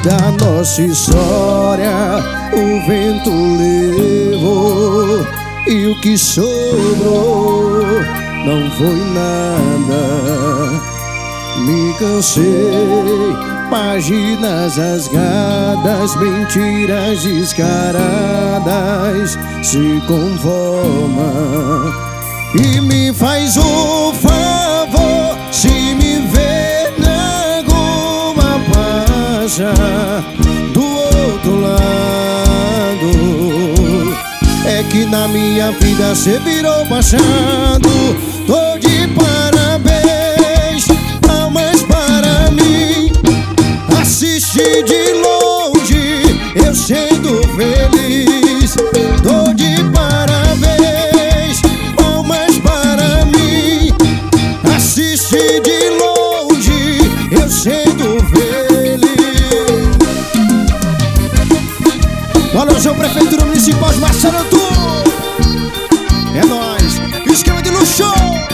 Toda a nossa história o vento levou, e o que sobrou não foi nada. Me cansei, páginas rasgadas, mentiras descaradas. Se conforma e me faz um favor, se me vê na alguma passa do outro lado. É que na minha vida cê virou passado. Tô de parabéns, palmas para mim. Assisti de longe, eu sendo feliz. Tô de parabéns, palmas para mim. Assisti de longe, eu sendo feliz. Valeu, João, Prefeitura Municipal de Massarandu. É nóis, esquema de luxo.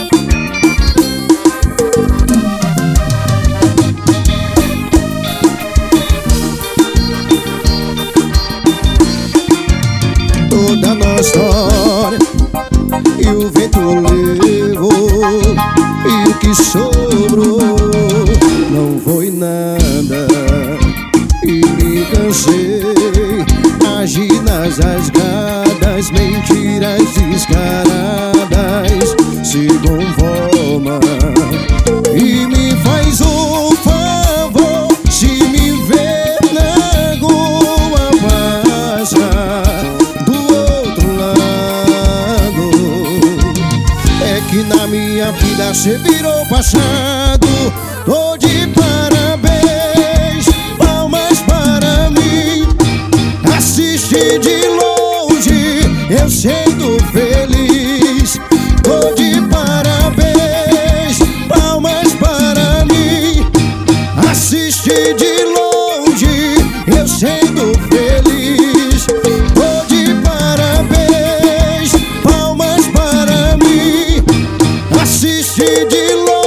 Toda a nossa história e o vento levou, e o que sobrou não foi nada. E me cansei, páginas rasgadas, mentiras descaradas. Se conforma e me faz um favor, se me vê na alguma passa do outro lado. É que na minha vida cê virou passado. Tô de parabéns, palmas para mim. Assisti de longe, eu sendo feliz. Tô de parabéns, palmas para mim. Assisti de longe, eu sendo feliz. Tô de parabéns, palmas para mim. Assisti de longe.